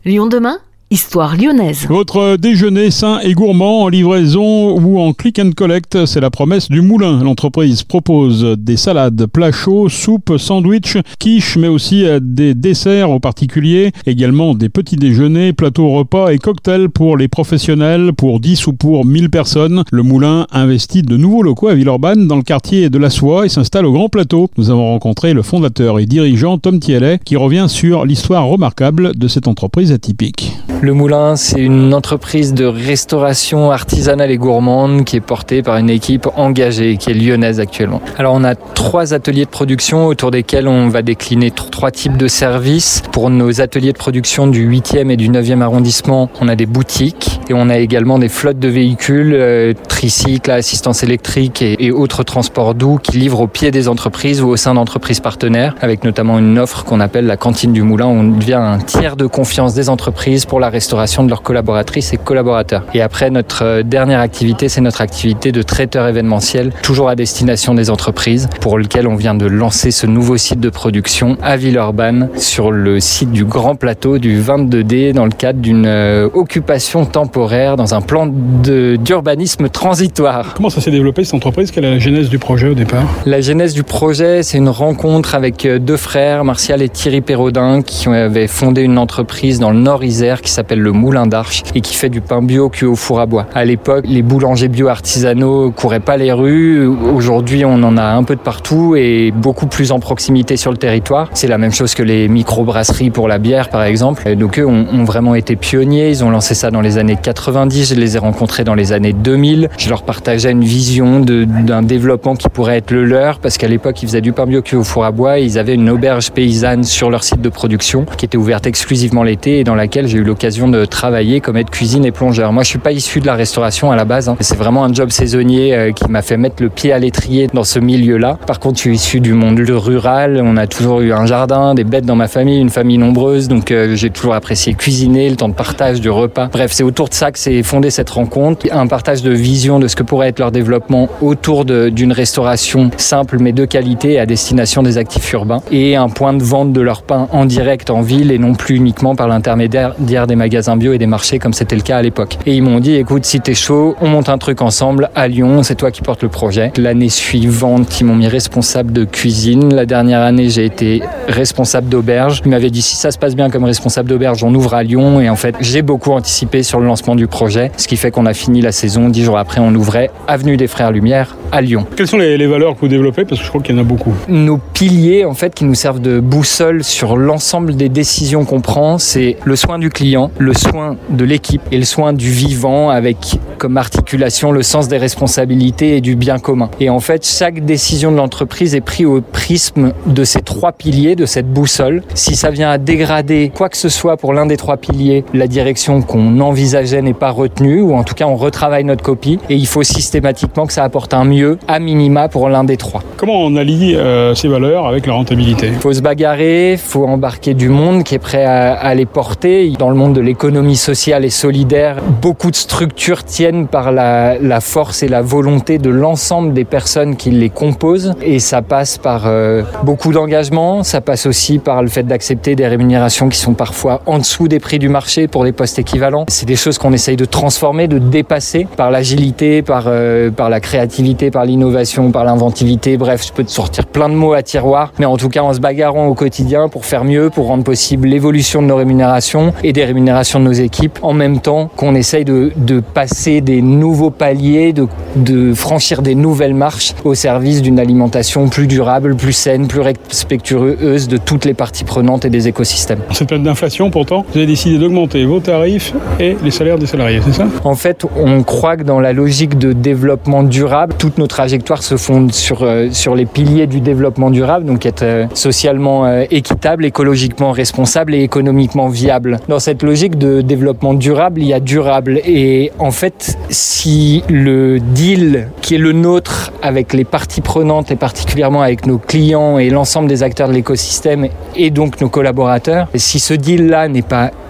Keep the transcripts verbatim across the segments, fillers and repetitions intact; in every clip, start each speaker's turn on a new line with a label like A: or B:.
A: Lyon demain, histoire lyonnaise.
B: Votre déjeuner sain et gourmand en livraison ou en click and collect, c'est la promesse du Moulin. L'entreprise propose des salades, plats chauds, soupes, sandwichs, quiches, mais aussi des desserts aux particuliers, également des petits déjeuners, plateaux repas et cocktails pour les professionnels, pour dix ou pour mille personnes. Le Moulin investit de nouveaux locaux à Villeurbanne, dans le quartier de la Soie, et s'installe au Grand Plateau. Nous avons rencontré le fondateur et dirigeant Tom Thiellet, qui revient sur l'histoire remarquable de cette entreprise atypique.
C: Le Moulin, c'est une entreprise de restauration artisanale et gourmande qui est portée par une équipe engagée, qui est lyonnaise actuellement. Alors on a trois ateliers de production autour desquels on va décliner trois types de services. Pour nos ateliers de production du huitième et du neuvième arrondissement, on a des boutiques et on a également des flottes de véhicules, euh, tricycles, assistance électrique et, et autres transports doux qui livrent au pied des entreprises ou au sein d'entreprises partenaires, avec notamment une offre qu'on appelle la cantine du Moulin, où on devient un tiers de confiance des entreprises pour la restauration de leurs collaboratrices et collaborateurs. Et après, notre dernière activité, c'est notre activité de traiteur événementiel, toujours à destination des entreprises, pour lequel on vient de lancer ce nouveau site de production à Villeurbanne, sur le site du Grand Plateau du vingt-deux D, dans le cadre d'une euh, occupation temporaire dans un plan de, d'urbanisme transitoire.
B: Comment ça s'est développé cette entreprise? Quelle est la genèse du projet au départ?
C: La genèse du projet, c'est une rencontre avec deux frères, Martial et Thierry Pérodin, qui avaient fondé une entreprise dans le Nord-Isère qui s'appelle le Moulin d'Arche et qui fait du pain bio cuit au four à bois. À l'époque, les boulangers bio artisanaux couraient pas les rues. Aujourd'hui, on en a un peu de partout et beaucoup plus en proximité sur le territoire. C'est la même chose que les micro-brasseries pour la bière, par exemple. Donc eux ont, ont vraiment été pionniers. Ils ont lancé ça dans les années quatre-vingt-dix. Je les ai rencontrés dans les années deux mille. Je leur partageais une vision de, d'un développement qui pourrait être le leur, parce qu'à l'époque, ils faisaient du pain bio cuit au four à bois et ils avaient une auberge paysanne sur leur site de production qui était ouverte exclusivement l'été et dans laquelle j'ai eu l'occasion de travailler comme aide cuisine et plongeur. Moi, je suis pas issu de la restauration à la base. Hein. C'est vraiment un job saisonnier euh, qui m'a fait mettre le pied à l'étrier dans ce milieu-là. Par contre, je suis issu du monde rural. On a toujours eu un jardin, des bêtes dans ma famille, une famille nombreuse. Donc, euh, j'ai toujours apprécié cuisiner, le temps de partage du repas. Bref, c'est autour de ça que s'est fondée cette rencontre. Un partage de vision de ce que pourrait être leur développement autour de, d'une restauration simple mais de qualité à destination des actifs urbains et un point de vente de leur pain en direct en ville et non plus uniquement par l'intermédiaire des magasins bio et des marchés comme c'était le cas à l'époque. Et ils m'ont dit, écoute, si t'es chaud, on monte un truc ensemble à Lyon, c'est toi qui portes le projet. L'année suivante, ils m'ont mis responsable de cuisine. La dernière année, j'ai été responsable d'auberge. Ils m'avaient dit, si ça se passe bien comme responsable d'auberge, on ouvre à Lyon. Et en fait, j'ai beaucoup anticipé sur le lancement du projet, ce qui fait qu'on a fini la saison. Dix jours après, on ouvrait Avenue des Frères Lumière à Lyon.
B: Quelles sont les, les valeurs que vous développez? Parce que je crois qu'il y en a beaucoup.
C: Nos piliers, en fait, qui nous servent de boussole sur l'ensemble des décisions qu'on prend, c'est le soin du client, le soin de l'équipe et le soin du vivant, avec comme articulation le sens des responsabilités et du bien commun. Et en fait, chaque décision de l'entreprise est prise au prisme de ces trois piliers, de cette boussole. Si ça vient à dégrader quoi que ce soit pour l'un des trois piliers, la direction qu'on envisageait n'est pas retenue, ou en tout cas on retravaille notre copie, et il faut systématiquement que ça apporte un mieux à minima pour l'un des trois.
B: Comment on allie euh, ces valeurs avec la rentabilité?
C: Il faut se bagarrer, il faut embarquer du monde qui est prêt à, à les porter. Dans le monde de l'économie sociale et solidaire, beaucoup de structures tiennent par la, la force et la volonté de l'ensemble des personnes qui les composent, et ça passe par euh, beaucoup d'engagement, ça passe aussi par le fait d'accepter des rémunérations qui sont parfois en dessous des prix du marché pour des postes équivalents. C'est des choses qu'on essaye de transformer, de dépasser par l'agilité, par, euh, par la créativité, par l'innovation, par l'inventivité. Bref, je peux te sortir plein de mots à tiroir, mais en tout cas en se bagarrant au quotidien pour faire mieux, pour rendre possible l'évolution de nos rémunérations et des rémunérations de nos équipes, en même temps qu'on essaye de, de passer des nouveaux paliers, de, de franchir des nouvelles marches au service d'une alimentation plus durable, plus saine, plus respectueuse de toutes les parties prenantes et des écosystèmes.
B: En cette période d'inflation, pourtant, vous avez décidé d'augmenter vos tarifs et les salaires des salariés, c'est ça?
C: En fait, on croit que dans la logique de développement durable, toutes nos trajectoires se fondent sur, euh, sur les piliers du développement durable, donc être euh, socialement euh, équitable, écologiquement responsable et économiquement viable. Dans cette logique de développement durable, il y a durable. Et en fait, si le deal qui est le nôtre avec les parties prenantes et particulièrement avec nos clients et l'ensemble des acteurs de l'écosystème et donc nos collaborateurs, si ce deal-là n'est pas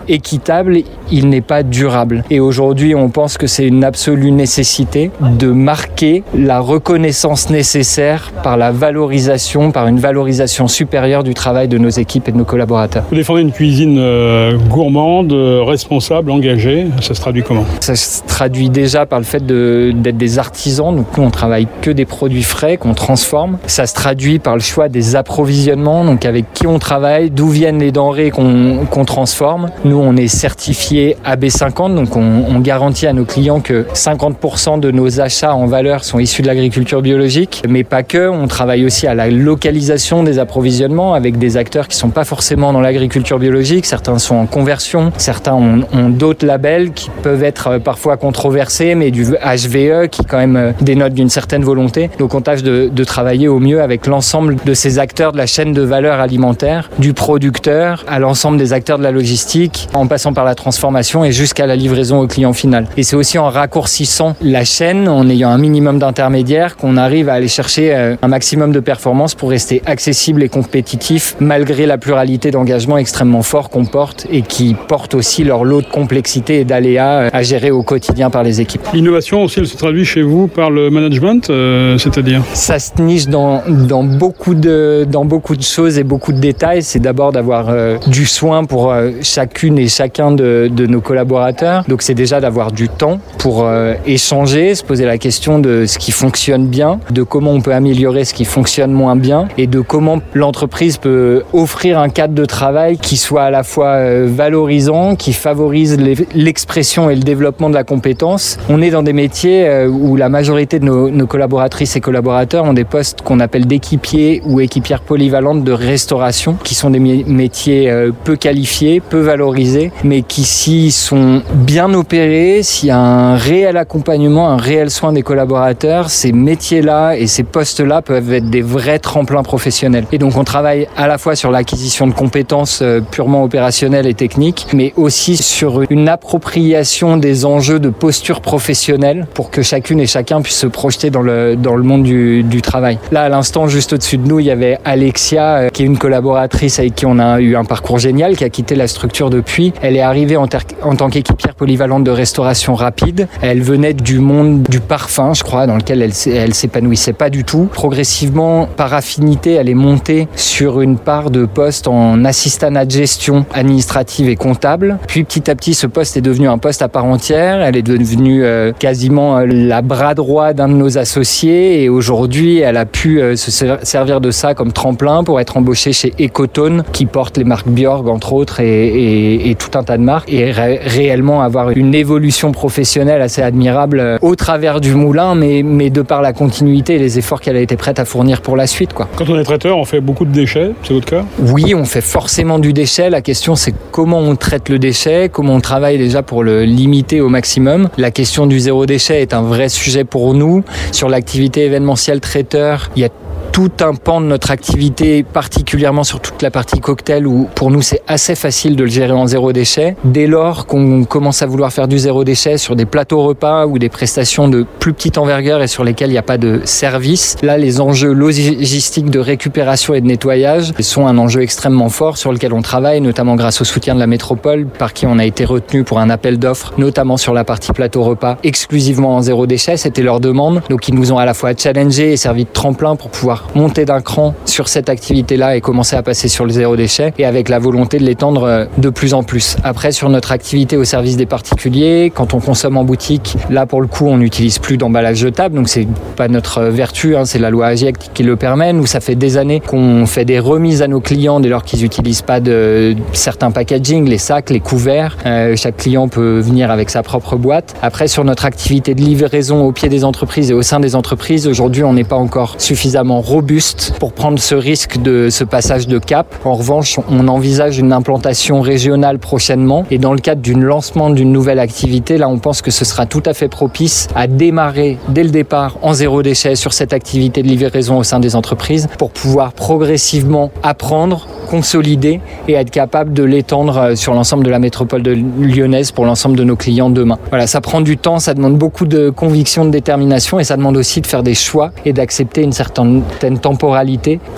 C: équitable, il n'est pas durable. Et aujourd'hui, on pense que c'est une absolue nécessité de marquer la reconnaissance nécessaire par la valorisation, par une valorisation supérieure du travail de nos équipes et de nos collaborateurs.
B: Vous défendez une cuisine euh, gourmande, responsable, engagée. Ça se traduit comment ?
C: Ça se traduit déjà par le fait de, d'être des artisans. Donc nous, on travaille que des produits frais qu'on transforme. Ça se traduit par le choix des approvisionnements, donc avec qui on travaille, d'où viennent les denrées qu'on, qu'on transforme. Nous, on est certifié A B cinquante, donc on, on garantit à nos clients que cinquante pour cent de nos achats en valeur sont issus de l'agriculture biologique, mais pas que. On travaille aussi à la localisation des approvisionnements avec des acteurs qui sont pas forcément dans l'agriculture biologique. Certains sont en conversion, certains ont, ont d'autres labels qui peuvent être parfois controversés, mais du H V E qui quand même dénote d'une certaine volonté. Donc on tâche de, de travailler au mieux avec l'ensemble de ces acteurs de la chaîne de valeur alimentaire, du producteur à l'ensemble des acteurs de la logistique, en passant par la transformation et jusqu'à la livraison au client final. Et c'est aussi en raccourcissant la chaîne, en ayant un minimum d'intermédiaires, qu'on arrive à aller chercher un maximum de performance pour rester accessible et compétitif malgré la pluralité d'engagements extrêmement forts qu'on porte et qui portent aussi leur lot de complexité et d'aléas à gérer au quotidien par les équipes.
B: L'innovation aussi, elle se traduit chez vous par le management, euh, c'est-à-dire ?
C: Ça se niche dans, dans, beaucoup de, dans beaucoup de choses et beaucoup de détails. C'est d'abord d'avoir euh, du soin pour euh, chacune et chacun de, de nos collaborateurs. Donc c'est déjà d'avoir du temps pour euh, échanger, se poser la question de ce qui fonctionne bien, de comment on peut améliorer ce qui fonctionne moins bien et de comment l'entreprise peut offrir un cadre de travail qui soit à la fois euh, valorisant, qui favorise les, l'expression et le développement de la compétence. On est dans des métiers euh, où la majorité de nos, nos collaboratrices et collaborateurs ont des postes qu'on appelle d'équipiers ou équipières polyvalentes de restauration, qui sont des mé- métiers euh, peu qualifiés, peu valorisés, mais qui s'y sont bien opérés, s'il y a un réel accompagnement, un réel soin des collaborateurs, ces métiers-là et ces postes-là peuvent être des vrais tremplins professionnels. Et donc on travaille à la fois sur l'acquisition de compétences euh, purement opérationnelles et techniques, mais aussi sur une appropriation des enjeux de posture professionnelle pour que chacune et chacun puisse se projeter dans le, dans le monde du, du travail. Là, à l'instant, juste au-dessus de nous, il y avait Alexia, euh, qui est une collaboratrice avec qui on a eu un parcours génial, qui a quitté la structure depuis. Elle est arrivée en, ter- en tant qu'équipière polyvalente de restauration rapide. Elle venait du monde du parfum, je crois, dans lequel elle, elle s'épanouissait pas du tout. Progressivement, par affinité, elle est montée sur une part de poste en assistanat de gestion administrative et comptable. Puis petit à petit, ce poste est devenu un poste à part entière. Elle est devenue euh, quasiment euh, la bras droit d'un de nos associés et aujourd'hui, elle a pu euh, se servir de ça comme tremplin pour être embauchée chez Ecotone, qui porte les marques Björg, entre autres, et, et, et tout un tas de marques, et ré- réellement avoir une évolution professionnelle assez admirable euh, au travers du moulin, mais, mais de par la continuité et les efforts qu'elle a été prête à fournir pour la suite, quoi.
B: Quand on est traiteur, on fait beaucoup de déchets, c'est votre cas ?
C: Oui, on fait forcément du déchet. La question, c'est comment on traite le déchet, comment on travaille déjà pour le limiter au maximum. La question du zéro déchet est un vrai sujet pour nous. Sur l'activité événementielle traiteur, il y a tout un pan de notre activité, particulièrement sur toute la partie cocktail, où pour nous c'est assez facile de le gérer en zéro déchet. Dès lors qu'on commence à vouloir faire du zéro déchet sur des plateaux repas ou des prestations de plus petite envergure et sur lesquelles il n'y a pas de service, là les enjeux logistiques de récupération et de nettoyage sont un enjeu extrêmement fort sur lequel on travaille, notamment grâce au soutien de la métropole, par qui on a été retenu pour un appel d'offres, notamment sur la partie plateau repas, exclusivement en zéro déchet. C'était leur demande, donc ils nous ont à la fois challengé et servi de tremplin pour pouvoir monter d'un cran sur cette activité-là et commencer à passer sur le zéro déchet, et avec la volonté de l'étendre de plus en plus. Après, sur notre activité au service des particuliers, quand on consomme en boutique, là pour le coup on n'utilise plus d'emballage jetable, donc c'est pas notre vertu, hein, c'est la loi AGIEC qui le permet. Nous, ça fait des années qu'on fait des remises à nos clients dès lors qu'ils n'utilisent pas de certains packaging, les sacs, les couverts. Euh, chaque client peut venir avec sa propre boîte. Après, sur notre activité de livraison au pied des entreprises et au sein des entreprises, aujourd'hui on n'est pas encore suffisamment robuste pour prendre ce risque de ce passage de cap. En revanche, on envisage une implantation régionale prochainement, et dans le cadre d'un lancement d'une nouvelle activité, là on pense que ce sera tout à fait propice à démarrer dès le départ en zéro déchet sur cette activité de livraison au sein des entreprises pour pouvoir progressivement apprendre, consolider et être capable de l'étendre sur l'ensemble de la métropole de lyonnaise pour l'ensemble de nos clients demain. Voilà, ça prend du temps, ça demande beaucoup de conviction, de détermination, et ça demande aussi de faire des choix et d'accepter une certaine temporalité pour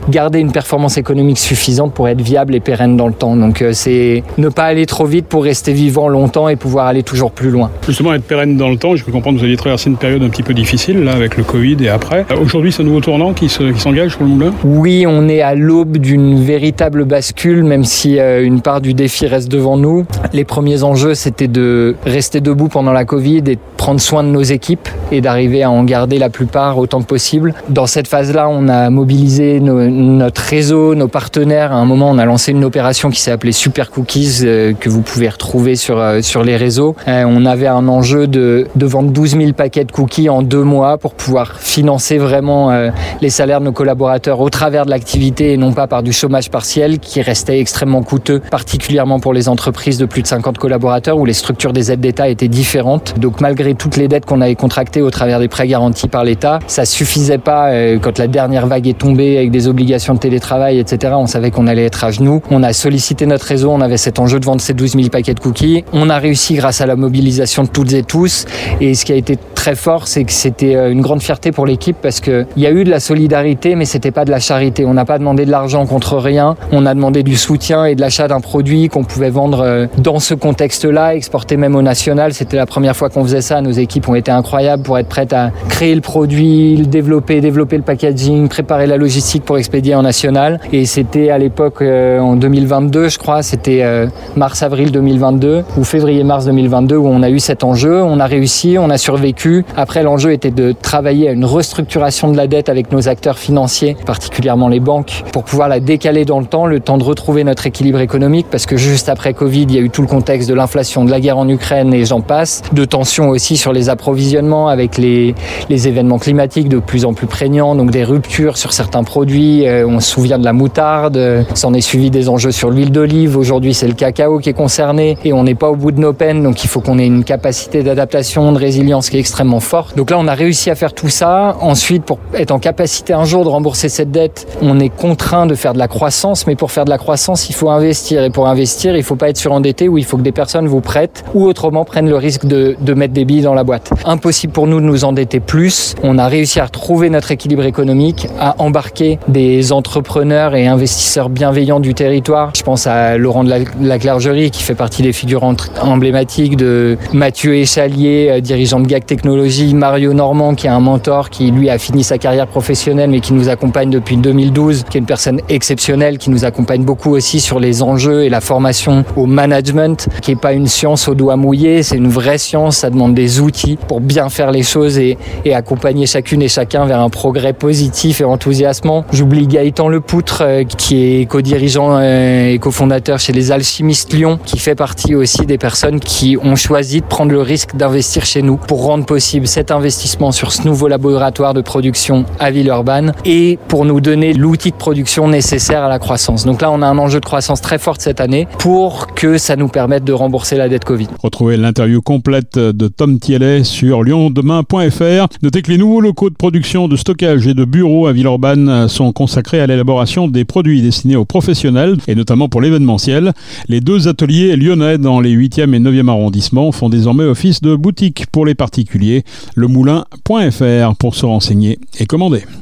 C: garder une performance économique suffisante pour être viable et pérenne dans le temps. Donc euh, c'est ne pas aller trop vite pour rester vivant longtemps et pouvoir aller toujours plus loin.
B: Justement, être pérenne dans le temps, je peux comprendre que vous aviez traversé une période un petit peu difficile, là, avec le Covid et après. Aujourd'hui, c'est un nouveau tournant qui, se, qui s'engage pour le moulin ?
C: Oui, on est à l'aube d'une véritable bascule, même si euh, une part du défi reste devant nous. Les premiers enjeux, c'était de rester debout pendant la Covid et de prendre soin de nos équipes et d'arriver à en garder la plupart autant que possible. Dans cette phase-là, on a mobilisé nos, notre réseau, nos partenaires. À un moment, on a lancé une opération qui s'est appelée Super Cookies, euh, que vous pouvez retrouver sur, euh, sur les réseaux. Euh, on avait un enjeu de, de vendre douze mille paquets de cookies en deux mois pour pouvoir financer vraiment euh, les salaires de nos collaborateurs au travers de l'activité et non pas par du chômage partiel qui restait extrêmement coûteux, particulièrement pour les entreprises de plus de cinquante collaborateurs où les structures des aides d'État étaient différentes. Donc malgré toutes les dettes qu'on avait contractées au travers des prêts garantis par l'État, ça suffisait pas euh, quand la dernière vague est tombée avec des obligations de télétravail, et cetera. On savait qu'on allait être à genoux. On a sollicité notre réseau, on avait cet enjeu de vendre ces douze mille paquets de cookies. On a réussi grâce à la mobilisation de toutes et tous. Et ce qui a été très fort, c'est que c'était une grande fierté pour l'équipe parce qu'il y a eu de la solidarité, mais c'était pas de la charité. On n'a pas demandé de l'argent contre rien. On a demandé du soutien et de l'achat d'un produit qu'on pouvait vendre dans ce contexte-là, exporter même au national. C'était la première fois qu'on faisait ça. Nos équipes ont été incroyables pour être prêtes à créer le produit, le développer, développer le packaging, préparer la logistique pour expédier en national. Et c'était à l'époque, euh, en deux mille vingt-deux, je crois, c'était euh, mars-avril deux mille vingt-deux ou février-mars deux mille vingt-deux où on a eu cet enjeu. On a réussi, on a survécu. Après, l'enjeu était de travailler à une restructuration de la dette avec nos acteurs financiers, particulièrement les banques, pour pouvoir la décaler dans le temps, le temps de retrouver notre équilibre économique, parce que juste après Covid, il y a eu tout le contexte de l'inflation, de la guerre en Ukraine et j'en passe, de tensions aussi sur les approvisionnements avec les, les événements climatiques de plus en plus prégnants, donc des ruptures sur certains produits. Euh, on se souvient de la moutarde, euh, s'en est suivi des enjeux sur l'huile d'olive. Aujourd'hui, c'est le cacao qui est concerné et on n'est pas au bout de nos peines, donc il faut qu'on ait une capacité d'adaptation, de résilience qui est extrêmement forte. Donc là, on a réussi à faire tout ça. Ensuite, pour être en capacité un jour de rembourser cette dette, on est contraint de faire de la croissance, mais pour faire de la croissance, il faut investir. Et pour investir, il ne faut pas être surendetté ou il faut que des personnes vous prêtent ou autrement prennent le risque de, de mettre des billes dans la boîte. Impossible pour nous de nous endetter plus. On a réussi à retrouver notre équilibre économique, à embarquer des entrepreneurs et investisseurs bienveillants du territoire. Je pense à Laurent de la, la Clergerie qui fait partie des figures emblématiques, de Mathieu Échalier, dirigeant de G A C Technologies, Mario Normand qui est un mentor qui lui a fini sa carrière professionnelle mais qui nous accompagne depuis deux mille douze, qui est une personne exceptionnelle, qui nous accompagne beaucoup aussi sur les enjeux et la formation au management, qui n'est pas une science au doigt mouillé, c'est une vraie science, ça demande des outils pour bien faire les choses et, et accompagner chacune et chacun vers un progrès positif et enthousiasmant. J'oublie Gaëtan Lepoutre euh, qui est co-dirigeant euh, et cofondateur chez les Alchimistes Lyon, qui fait partie aussi des personnes qui ont choisi de prendre le risque d'investir chez nous pour rendre possible cet investissement sur ce nouveau laboratoire de production à Villeurbanne et pour nous donner l'outil de production nécessaire à la croissance. Donc là, on a un enjeu de croissance très fort cette année pour que ça nous permette de rembourser la dette Covid.
B: Retrouvez l'interview complète de Tom Thiellet sur lyon demain point f r. Notez que les nouveaux locaux de production, de stockage et de bureaux à Villeurbanne sont consacrés à l'élaboration des produits destinés aux professionnels et notamment pour l'événementiel. Les deux ateliers lyonnais dans les huitième et neuvième arrondissements font désormais office de boutique pour les particuliers. le moulin point f r pour se renseigner et commander.